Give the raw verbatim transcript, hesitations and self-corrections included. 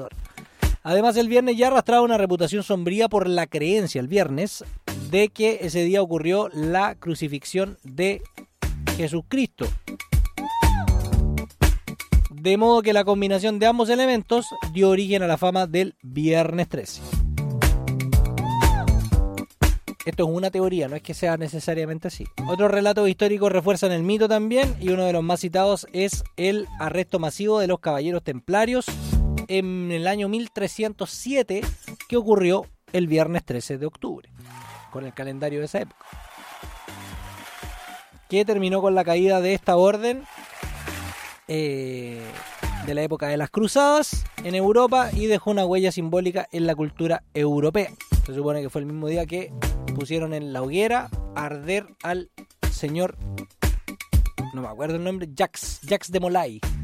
emperador. Además, el viernes ya arrastraba una reputación sombría por la creencia, el viernes, de que ese día ocurrió la crucifixión de Jesucristo. De modo que la combinación de ambos elementos dio origen a la fama del Viernes trece. Esto es una teoría, no es que sea necesariamente así. Otros relatos históricos refuerzan el mito también, y uno de los más citados es el arresto masivo de los caballeros templarios en el año mil trescientos siete, que ocurrió el viernes trece de octubre, con el calendario de esa época, que terminó con la caída de esta orden eh, de la época de las cruzadas en Europa y dejó una huella simbólica en la cultura europea. Se supone que fue el mismo día que pusieron en la hoguera a arder al señor, no me acuerdo el nombre, Jacques, Jacques de Molay.